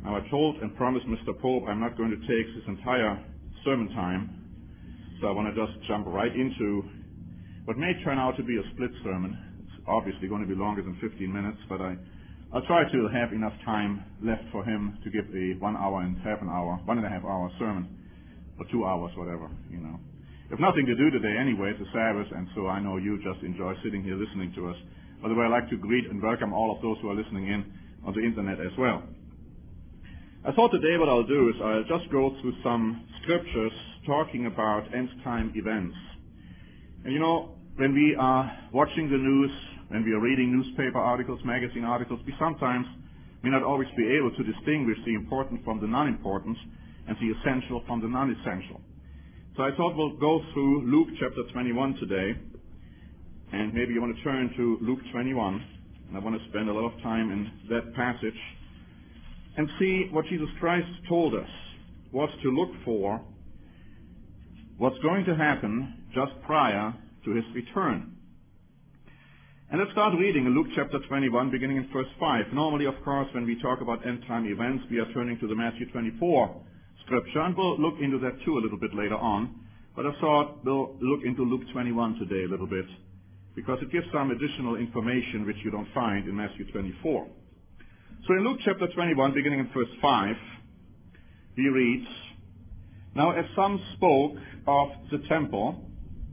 Now, I told and promised Mr. Pope I'm not going to take his entire sermon time, so I want to just jump right into what may turn out to be a split sermon. It's obviously going to be longer than 15 minutes, but I'll try to have enough time left for him to give a 1 hour and half an hour, 1.5 hour sermon, or 2 hours, whatever, you know. We have nothing to do today anyway, it's a Sabbath, and so I know you just enjoy sitting here listening to us. By the way, I'd like to greet and welcome all of those who are listening in on the internet as well. I thought today what I'll do is I'll just go through some scriptures talking about end-time events. And you know, when we are watching the news, when we are reading newspaper articles, magazine articles, we sometimes may not always be able to distinguish the important from the non-important and the essential from the non-essential. So I thought we'll go through Luke chapter 21 today, and maybe you want to turn to Luke 21, and I want to spend a lot of time in that passage and see what Jesus Christ told us was to look for, what's going to happen just prior to his return. And let's start reading in Luke chapter 21, beginning in verse 5. Normally, of course, when we talk about end-time events, we are turning to the Matthew 24 scripture, and we'll look into that too a little bit later on. But I thought we'll look into Luke 21 today a little bit, because it gives some additional information which you don't find in Matthew 24. So in Luke chapter 21, beginning in verse 5, we read, "Now as some spoke of the temple,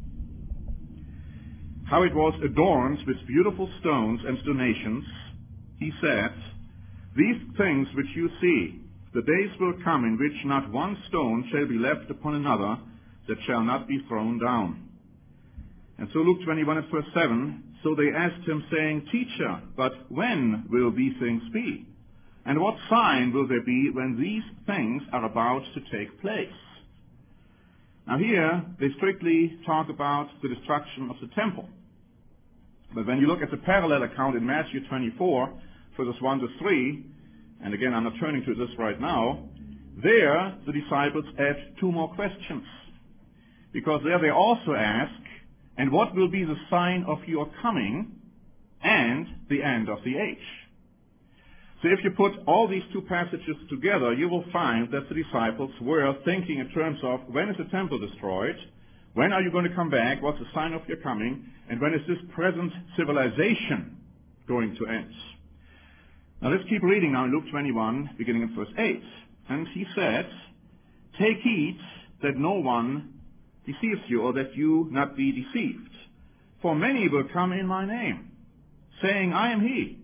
how it was adorned with beautiful stones and donations, he said, 'These things which you see, the days will come in which not one stone shall be left upon another that shall not be thrown down.' And so Luke 21 and verse 7, 'So they asked him, saying, Teacher, but when will these things be? And what sign will there be when these things are about to take place?'" Now here, they strictly talk about the destruction of the temple. But when you look at the parallel account in Matthew 24, verses 1 to 3, and again, I'm not turning to this right now, there the disciples add two more questions. Because there they also ask, "And what will be the sign of your coming and the end of the age?" So if you put all these two passages together, you will find that the disciples were thinking in terms of, when is the temple destroyed? When are you going to come back? What's the sign of your coming? And when is this present civilization going to end? Now let's keep reading now in Luke 21, beginning in verse 8. "And he said, Take heed that no one deceives you, or that you not be deceived. For many will come in my name, saying, I am he.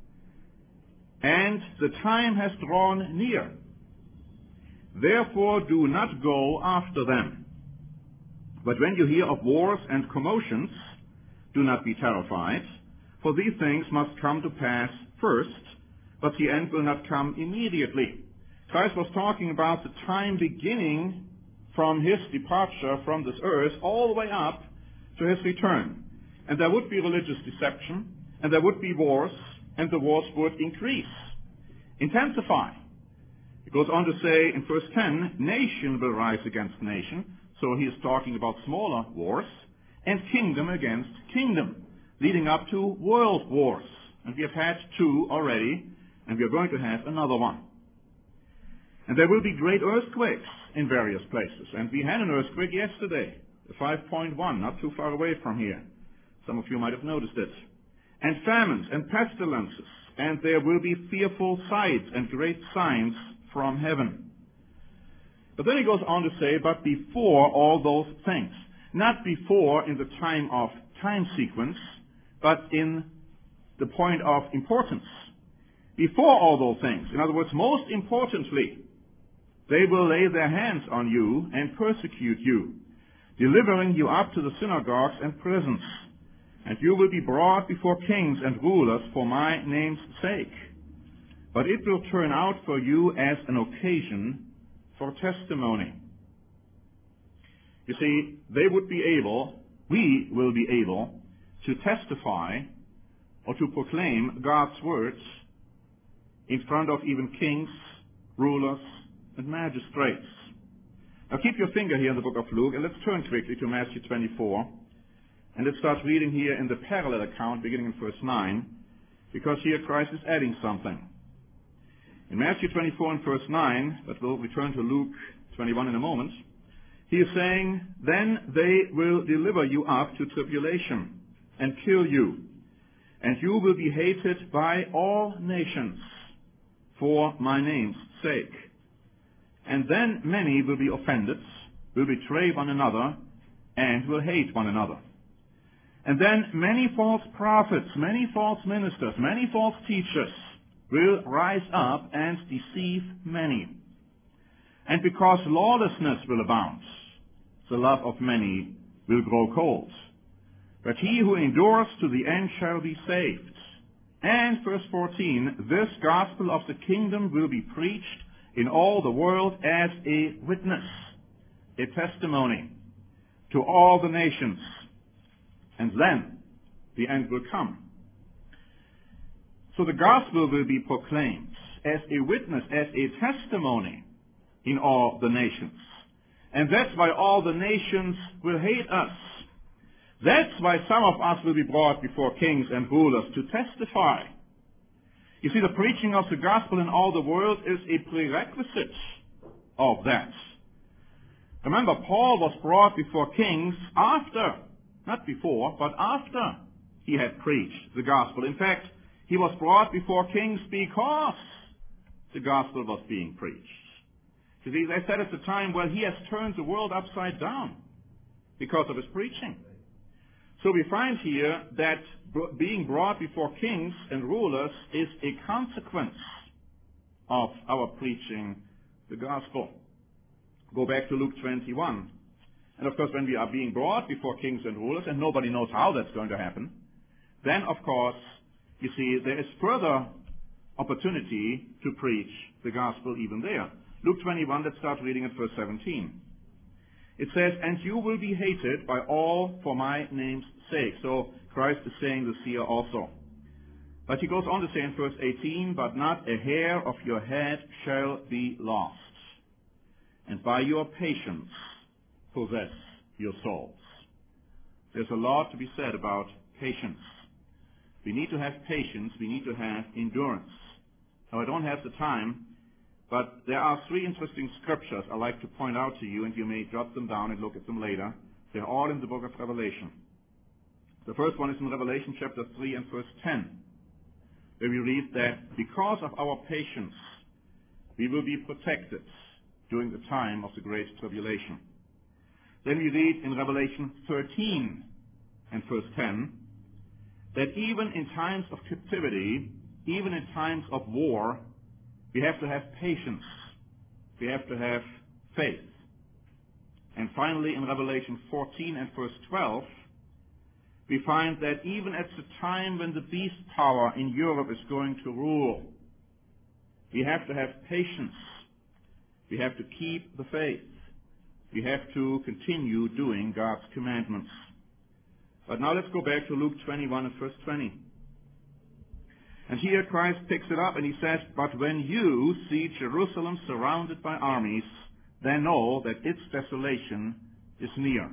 And the time has drawn near. Therefore do not go after them. But when you hear of wars and commotions, do not be terrified, for these things must come to pass first, but the end will not come immediately." Christ was talking about the time beginning from his departure from this earth all the way up to his return. And there would be religious deception, and there would be wars, and the wars would increase, intensify. It goes on to say in verse 10, "Nation will rise against nation," so he is talking about smaller wars, "and kingdom against kingdom," leading up to world wars. And we have had two already, and we are going to have another one. And there will be great earthquakes in various places. And we had an earthquake yesterday, a 5.1, not too far away from here. Some of you might have noticed it. "And famines and pestilences, and there will be fearful sights and great signs from heaven." But then he goes on to say, "But before all those things," not before in the time of time sequence, but in the point of importance. Before all those things, in other words, most importantly, "they will lay their hands on you and persecute you, delivering you up to the synagogues and prisons. And you will be brought before kings and rulers for my name's sake. But it will turn out for you as an occasion for testimony." You see, we will be able to testify or to proclaim God's words in front of even kings, rulers, and magistrates. Now keep your finger here in the book of Luke, and let's turn quickly to Matthew 24. And let's start reading here in the parallel account, beginning in verse 9, because here Christ is adding something. In Matthew 24 and verse 9, but we'll return to Luke 21 in a moment, he is saying, then they will deliver you up to tribulation and kill you, and you will be hated by all nations for my name's sake. And then many will be offended, will betray one another, and will hate one another. And then many false prophets, many false ministers, many false teachers will rise up and deceive many. And because lawlessness will abound, the love of many will grow cold. But he who endures to the end shall be saved. And verse 14, this gospel of the kingdom will be preached in all the world as a witness, a testimony to all the nations. And then the end will come. So the gospel will be proclaimed as a witness, as a testimony in all the nations. And that's why all the nations will hate us. That's why some of us will be brought before kings and rulers to testify. You see, the preaching of the gospel in all the world is a prerequisite of that. Remember, Paul was brought before kings after, not before, but after he had preached the gospel. In fact, he was brought before kings because the gospel was being preached. You see, they said at the time, well, he has turned the world upside down because of his preaching. So we find here that being brought before kings and rulers is a consequence of our preaching the gospel. Go back to Luke 21. And of course, when we are being brought before kings and rulers, and nobody knows how that's going to happen, then of course, you see, there is further opportunity to preach the gospel even there. Luke 21, let's start reading at verse 17. It says, and you will be hated by all for my name's sake. So Christ is saying this here also. But he goes on to say in verse 18, but not a hair of your head shall be lost. And by your patience possess your souls. There's a lot to be said about patience. We need to have patience. We need to have endurance. Now, I don't have the time, but there are three interesting scriptures I'd like to point out to you, and you may jot them down and look at them later. They're all in the book of Revelation. The first one is in Revelation chapter 3 and verse 10, where we read that because of our patience, we will be protected during the time of the great tribulation. Then we read in Revelation 13 and verse 10, that even in times of captivity, even in times of war, we have to have patience. We have to have faith. And finally, in Revelation 14 and verse 12, we find that even at the time when the beast power in Europe is going to rule, we have to have patience. We have to keep the faith. We have to continue doing God's commandments. But now let's go back to Luke 21 and verse 20. And here Christ picks it up and he says, but when you see Jerusalem surrounded by armies, then know that its desolation is near.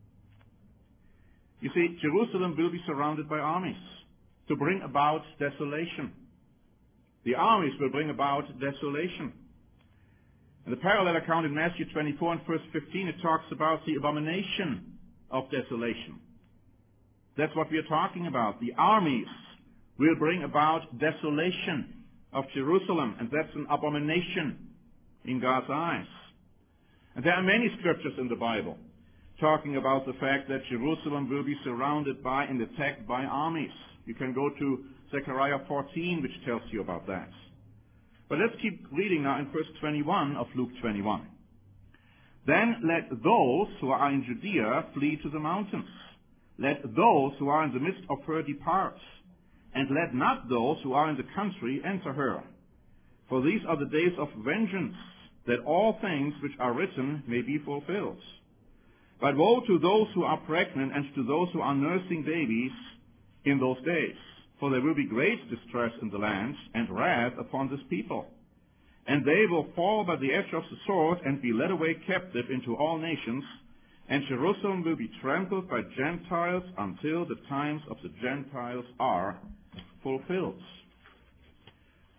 You see, Jerusalem will be surrounded by armies to bring about desolation. The armies will bring about desolation. In the parallel account in Matthew 24 and verse 15, it talks about the abomination of desolation. That's what we are talking about. The armies will bring about desolation of Jerusalem, and that's an abomination in God's eyes. And there are many scriptures in the Bible talking about the fact that Jerusalem will be surrounded by and attacked by armies. You can go to Zechariah 14, which tells you about that. But let's keep reading now in verse 21 of Luke 21. Then let those who are in Judea flee to the mountains. Let those who are in the midst of her depart. And let not those who are in the country enter her. For these are the days of vengeance, that all things which are written may be fulfilled. But woe to those who are pregnant and to those who are nursing babies in those days. For there will be great distress in the land and wrath upon this people. And they will fall by the edge of the sword and be led away captive into all nations. And Jerusalem will be trampled by Gentiles until the times of the Gentiles are fulfilled.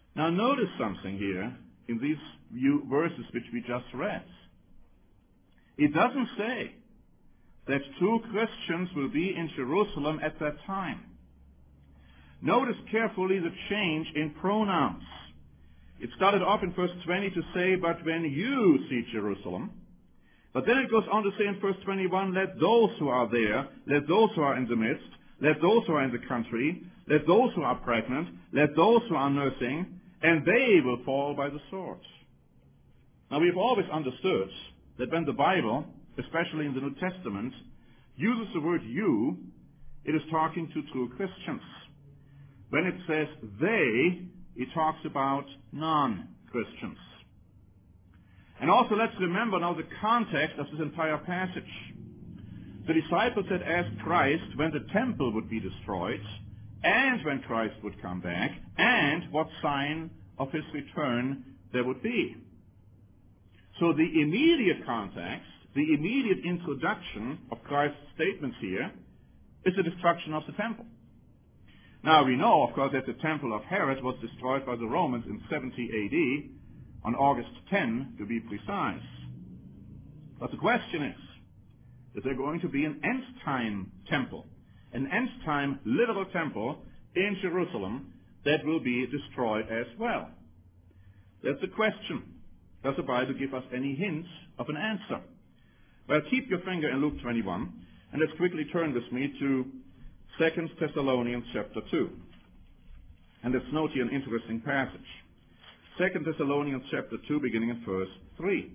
Now notice something here in these few verses which we just read. It doesn't say that true Christians will be in Jerusalem at that time. Notice carefully the change in pronouns. It started off in verse 20 to say, but when you see Jerusalem. But then it goes on to say in verse 21, let those who are there, let those who are in the midst, let those who are in the country, let those who are pregnant, let those who are nursing, and they will fall by the sword. Now we've always understood that when the Bible, especially in the New Testament, uses the word you, it is talking to true Christians. When it says they, it talks about non-Christians. And also let's remember now the context of this entire passage. The disciples had asked Christ when the temple would be destroyed, and when Christ would come back, and what sign of his return there would be. So the immediate context, the immediate introduction of Christ's statements here is the destruction of the temple. Now we know, of course, that the temple of Herod was destroyed by the Romans in 70 AD, on August 10 to be precise. But the question is there going to be an end-time temple, an end-time literal temple in Jerusalem that will be destroyed as well? That's the question. Does the Bible give us any hints of an answer? Well, keep your finger in Luke 21, and let's quickly turn with me to 2 Thessalonians chapter 2. And let's note here an interesting passage. 2 Thessalonians chapter 2, beginning in verse 3.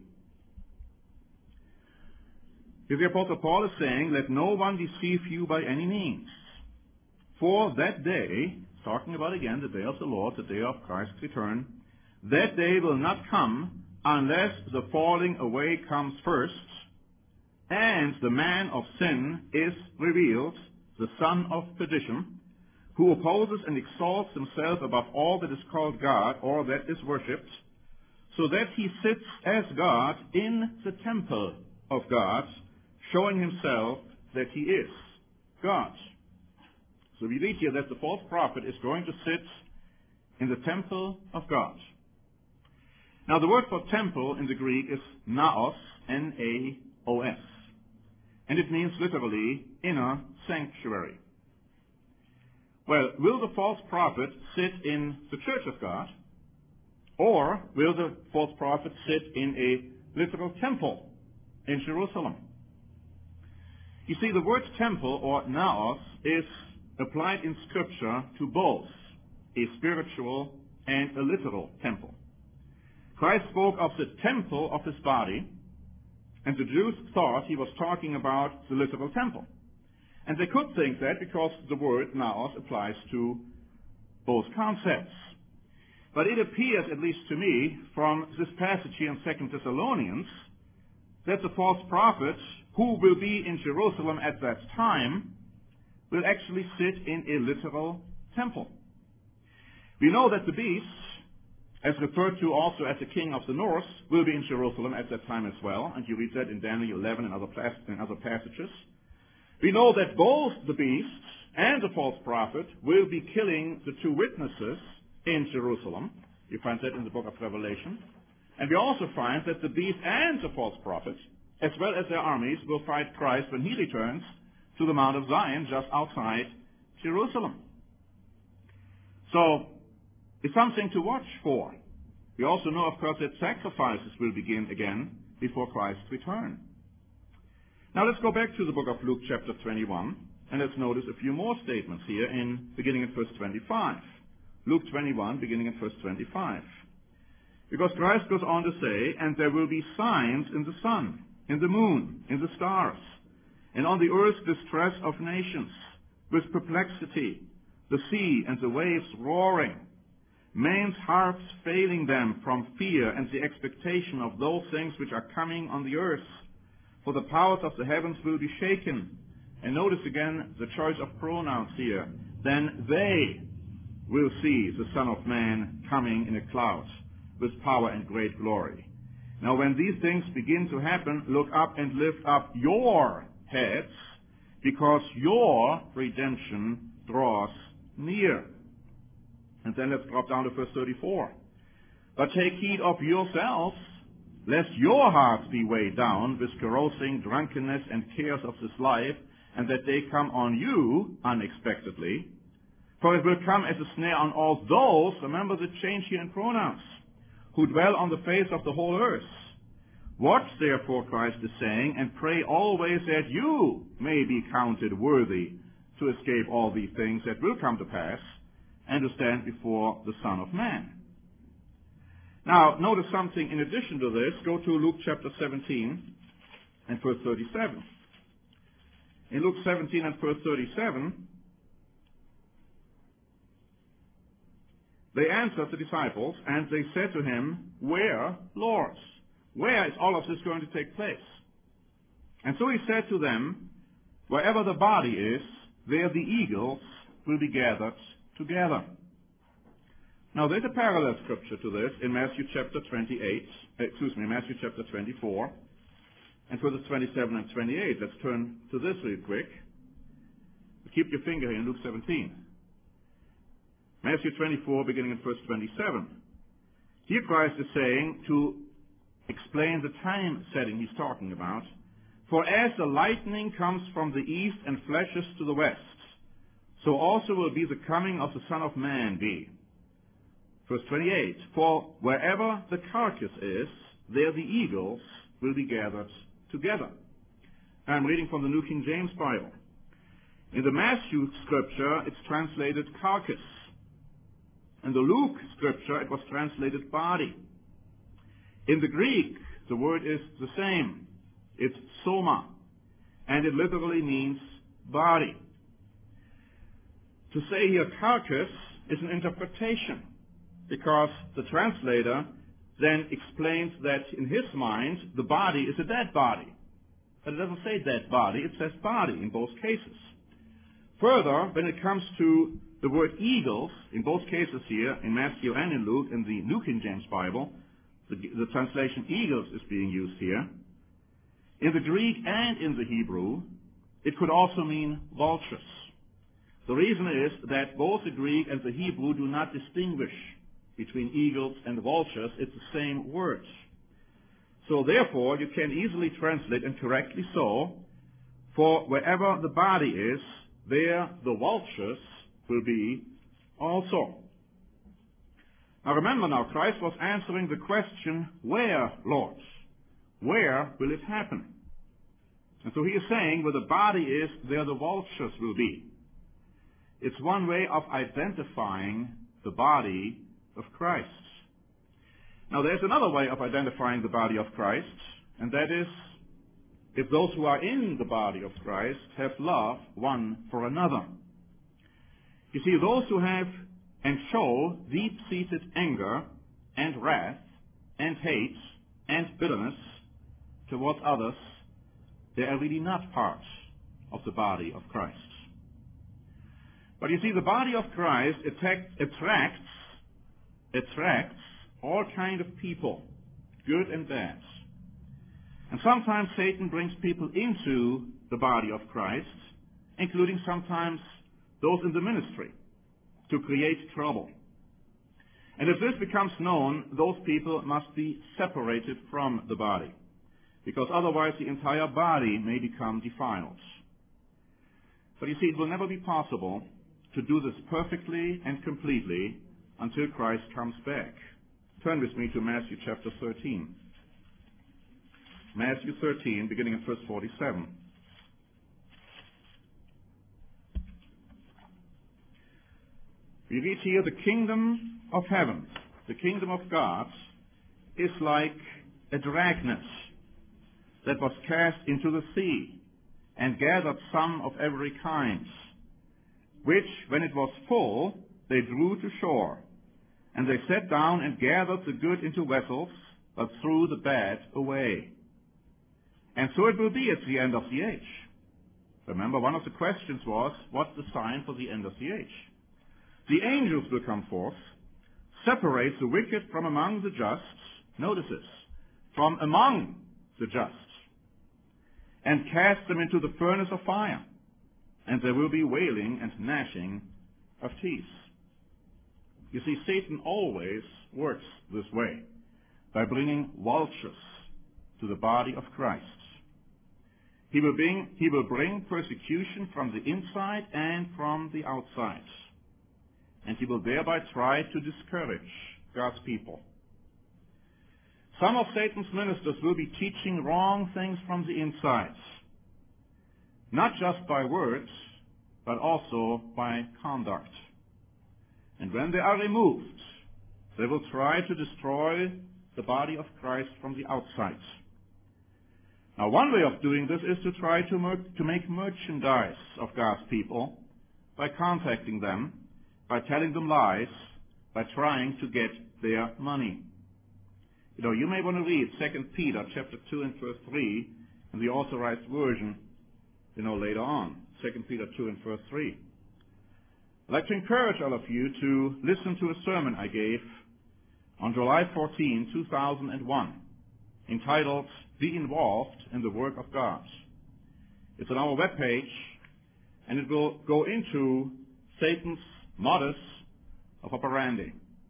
Here the Apostle Paul is saying, let no one deceive you by any means. For that day, talking about again the day of the Lord, the day of Christ's return, that day will not come unless the falling away comes first, and the man of sin is revealed, the son of perdition, who opposes and exalts himself above all that is called God or that is worshipped, so that he sits as God in the temple of God, showing himself that he is God. So we read here that the false prophet is going to sit in the temple of God. Now the word for temple in the Greek is naos, N-A-O-S. And it means literally inner sanctuary. Well, will the false prophet sit in the church of God? Or will the false prophet sit in a literal temple in Jerusalem? You see, the word temple or naos is applied in Scripture to both a spiritual and a literal temple. Christ spoke of the temple of his body, and the Jews thought he was talking about the literal temple. And they could think that because the word naos applies to both concepts. But it appears, at least to me, from this passage here in 2 Thessalonians, that the false prophet who will be in Jerusalem at that time will actually sit in a literal temple. We know that the beast, as referred to also as the king of the north, will be in Jerusalem at that time as well, and you read that in Daniel 11 and other passages. We know that both the beast and the false prophet will be killing the two witnesses in Jerusalem. You find that in the book of Revelation. And we also find that the beast and the false prophet, as well as their armies, will fight Christ when he returns to the Mount of Zion just outside Jerusalem. So, it's something to watch for. We also know, of course, that sacrifices will begin again before Christ's return. Now let's go back to the book of Luke chapter 21, and let's notice a few more statements here beginning at verse 25. Luke 21, beginning at verse 25. Because Christ goes on to say, and there will be signs in the sun, in the moon, in the stars, and on the earth distress of nations, with perplexity, the sea and the waves roaring, men's hearts failing them from fear and the expectation of those things which are coming on the earth. For the powers of the heavens will be shaken. And notice again the choice of pronouns here. Then they will see the Son of Man coming in a cloud with power and great glory. Now when these things begin to happen, look up and lift up your heads, because your redemption draws near. And then let's drop down to verse 34. But take heed of yourselves, lest your hearts be weighed down with carousing, drunkenness, and cares of this life, and that they come on you unexpectedly. For it will come as a snare on all those, remember the change here in pronouns, who dwell on the face of the whole earth. Watch therefore, Christ is saying, and pray always that you may be counted worthy to escape all these things that will come to pass, and to stand before the Son of Man. Now, notice something in addition to this. Go to Luke chapter 17 and verse 37. In Luke 17 and verse 37, they answered the disciples, and they said to him, Where, Lord? Where is all of this going to take place? And so he said to them, Wherever the body is, there the eagles will be gathered together. Now there's a parallel scripture to this in Matthew chapter 24, and verses 27 and 28. Let's turn to this real quick. Keep your finger here in Luke 17. Matthew 24, beginning in verse 27. Here Christ is saying, to explain the time setting he's talking about, For as the lightning comes from the east and flashes to the west, so also will be the coming of the Son of Man be. Verse 28, For wherever the carcass is, there the eagles will be gathered together. I'm reading from the New King James Bible. In the Matthew scripture, it's translated carcass. In the Luke scripture, it was translated body. In the Greek, the word is the same. It's soma, and it literally means body. To say here carcass is an interpretation, because the translator then explains that in his mind, the body is a dead body. But it doesn't say dead body, it says body in both cases. Further, when it comes to the word eagles, in both cases here, in Matthew and in Luke, in the New King James Bible, the translation eagles is being used here. In the Greek and in the Hebrew, it could also mean vultures. The reason is that both the Greek and the Hebrew do not distinguish between eagles and vultures. It's the same word. So therefore, you can easily translate, and correctly so, for wherever the body is, there the vultures will be also. Now remember now, Christ was answering the question, Where, Lord? Where will it happen? And so he is saying, where the body is, there the vultures will be. It's one way of identifying the body of Christ. Now there's another way of identifying the body of Christ, and that is if those who are in the body of Christ have love one for another. You see, those who have and show deep-seated anger and wrath and hate and bitterness towards others, they are really not part of the body of Christ. But you see, the body of Christ attracts all kind of people, good and bad. And sometimes Satan brings people into the body of Christ, including sometimes those in the ministry, to create trouble. And if this becomes known, those people must be separated from the body, because otherwise the entire body may become defiled. But you see, it will never be possible to do this perfectly and completely until Christ comes back. Turn with me to Matthew chapter 13. Matthew 13, beginning at verse 47. We read here, the kingdom of heaven, the kingdom of God, is like a dragnet that was cast into the sea and gathered some of every kind, which, when it was full, they drew to shore. And they sat down and gathered the good into vessels, but threw the bad away. And so it will be at the end of the age. Remember, one of the questions was, what's the sign for the end of the age? The angels will come forth, separate the wicked from among the just, notice this, from among the just, and cast them into the furnace of fire. And there will be wailing and gnashing of teeth. You see, Satan always works this way, by bringing vultures to the body of Christ. He will bring persecution from the inside and from the outside. And he will thereby try to discourage God's people. Some of Satan's ministers will be teaching wrong things from the inside, not just by words, but also by conduct. And when they are removed, they will try to destroy the body of Christ from the outside. Now, one way of doing this is to try to make merchandise of God's people by contacting them, by telling them lies, by trying to get their money. You may want to read 2 Peter chapter 2 and verse 3 in the Authorized Version, later on. 2 Peter 2 and verse 3. I'd like to encourage all of you to listen to a sermon I gave on July 14, 2001, entitled, Be Involved in the Work of God. It's on our webpage, and it will go into Satan's modus of operandi.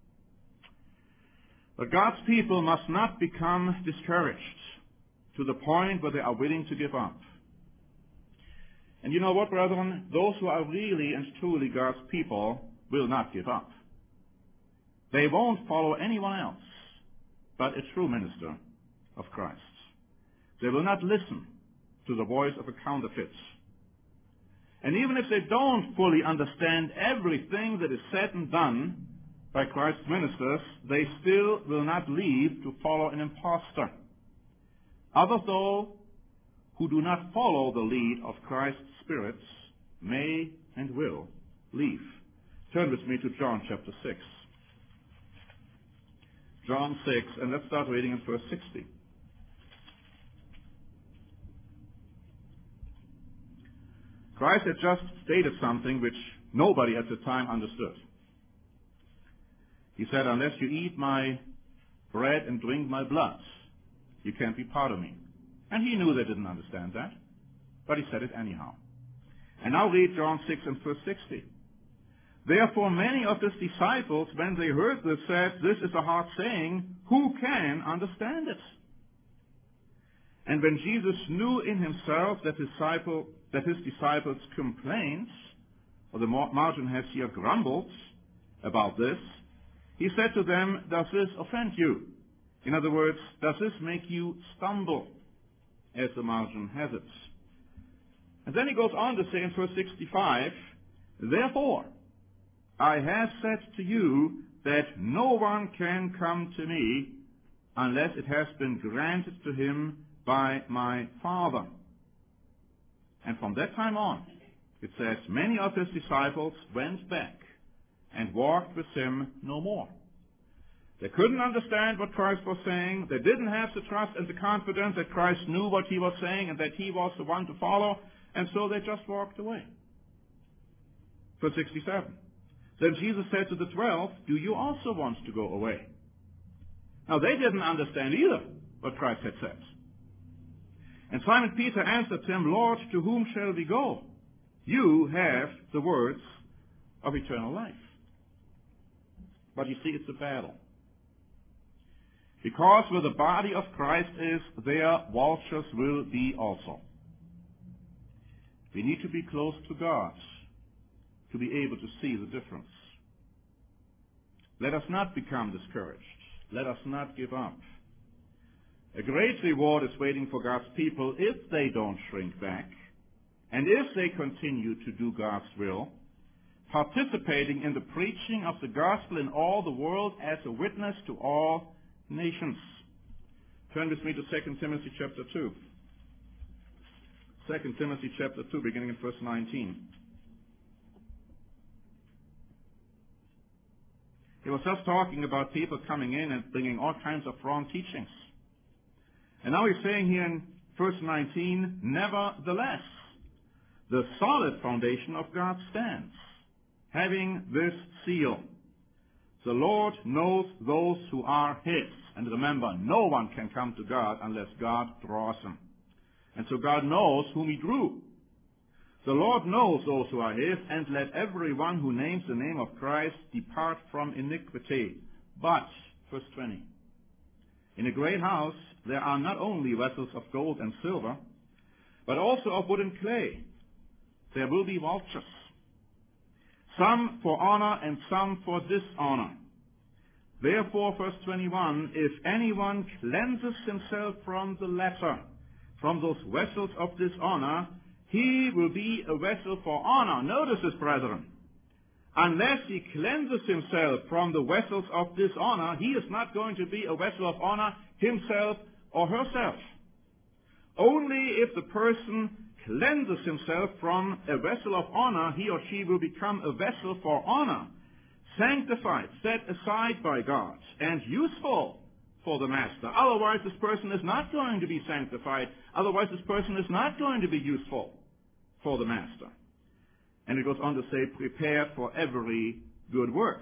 But God's people must not become discouraged to the point where they are willing to give up. And you know what, brethren? Those who are really and truly God's people will not give up. They won't follow anyone else but a true minister of Christ. They will not listen to the voice of a counterfeit. And even if they don't fully understand everything that is said and done by Christ's ministers, they still will not leave to follow an impostor. Others, though, who do not follow the lead of Christ's spirits may and will leave. Turn with me to John chapter 6. John 6, and let's start reading in verse 60. Christ had just stated something which nobody at the time understood. He said, unless you eat my bread and drink my blood, you can't be part of me. And he knew they didn't understand that, but he said it anyhow. And now read John 6 and verse 60. Therefore many of his disciples, when they heard this, said, this is a hard saying, who can understand it? And when Jesus knew in himself that his disciples complained, or the margin has here grumbled about this, he said to them, does this offend you? In other words, does this make you stumble, as the margin has it? And then he goes on to say in verse 65, therefore, I have said to you that no one can come to me unless it has been granted to him by my Father. And from that time on, it says, many of his disciples went back and walked with him no more. They couldn't understand what Christ was saying. They didn't have the trust and the confidence that Christ knew what he was saying and that he was the one to follow, and so they just walked away. Verse 67. Then Jesus said to the 12, do you also want to go away? Now they didn't understand either what Christ had said. And Simon Peter answered him, Lord, to whom shall we go? You have the words of eternal life. But you see, it's a battle. Because where the body of Christ is, there vultures will be also. We need to be close to God to be able to see the difference. Let us not become discouraged. Let us not give up. A great reward is waiting for God's people if they don't shrink back and if they continue to do God's will, participating in the preaching of the gospel in all the world as a witness to all nations. Turn with me to 2 Timothy chapter 2. 2 Timothy chapter 2, beginning in verse 19. He was just talking about people coming in and bringing all kinds of wrong teachings. And now he's saying here in verse 19, nevertheless, the solid foundation of God stands, having this seal. The Lord knows those who are his. And remember, no one can come to God unless God draws him. And so God knows whom he drew. The Lord knows those who are his, and let everyone who names the name of Christ depart from iniquity. But, verse 20, in a great house there are not only vessels of gold and silver, but also of wood and clay. There will be vultures, some for honor and some for dishonor. Therefore, verse 21, if anyone cleanses himself from the latter, from those vessels of dishonor, he will be a vessel for honor. Notice this, brethren. Unless he cleanses himself from the vessels of dishonor, he is not going to be a vessel of honor himself or herself. Only if the person cleanses himself from a vessel of honor, he or she will become a vessel for honor, sanctified, set aside by God, and useful for the master. Otherwise, this person is not going to be sanctified. Otherwise, this person is not going to be useful for the master. And it goes on to say, prepare for every good work.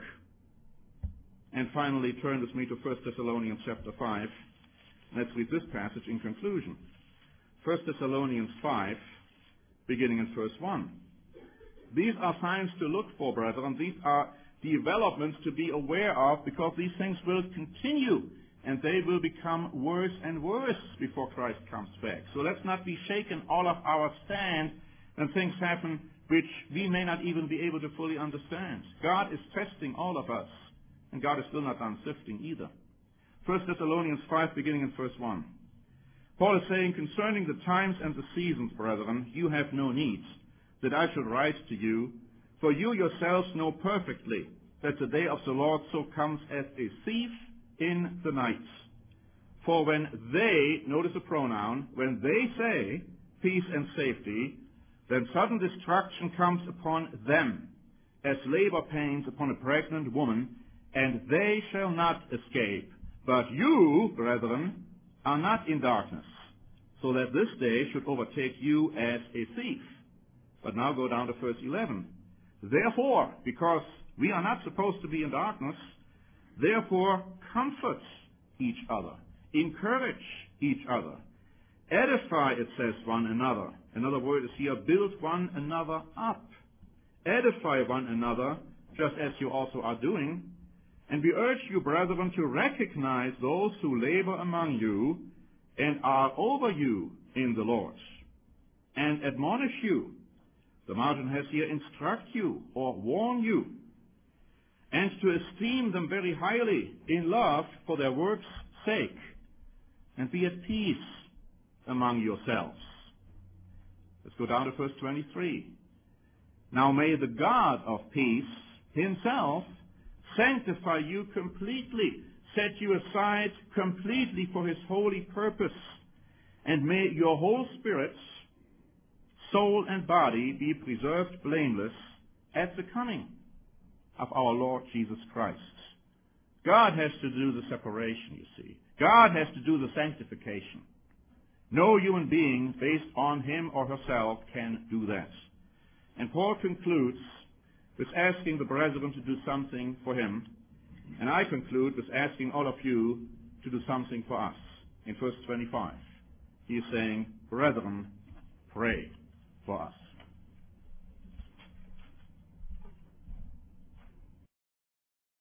And finally, turn with me to 1 Thessalonians chapter 5. Let's read this passage in conclusion. 1 Thessalonians 5, beginning in verse 1. These are signs to look for, brethren. These are developments to be aware of, because these things will continue and they will become worse and worse before Christ comes back. So let's not be shaken all of our stand when things happen which we may not even be able to fully understand. God is testing all of us, and God is still not done sifting either. 1 Thessalonians 5, beginning in verse 1. Paul is saying, concerning the times and the seasons, brethren, you have no need that I should write to you, for you yourselves know perfectly that the day of the Lord so comes as a thief in the night. For when they, notice the pronoun, when they say peace and safety, then sudden destruction comes upon them, as labor pains upon a pregnant woman, and they shall not escape. But you, brethren, are not in darkness, so that this day should overtake you as a thief. But now go down to verse 11. Therefore, because we are not supposed to be in darkness, therefore comfort each other, encourage each other, edify, it says, one another. Another word is here, build one another up. Edify one another, just as you also are doing. And we urge you, brethren, to recognize those who labor among you and are over you in the Lord, and admonish you. The margin has here, instruct you or warn you, and to esteem them very highly in love for their work's sake, and be at peace among yourselves. Let's go down to verse 23. Now may the God of peace himself sanctify you completely, set you aside completely for his holy purpose, and may your whole spirit, soul, and body be preserved blameless at the coming of our Lord Jesus Christ. God has to do the separation, you see. God has to do the sanctification. No human being based on him or herself can do that. And Paul concludes with asking the brethren to do something for him. And I conclude with asking all of you to do something for us. In verse 25, he is saying, brethren, pray for us.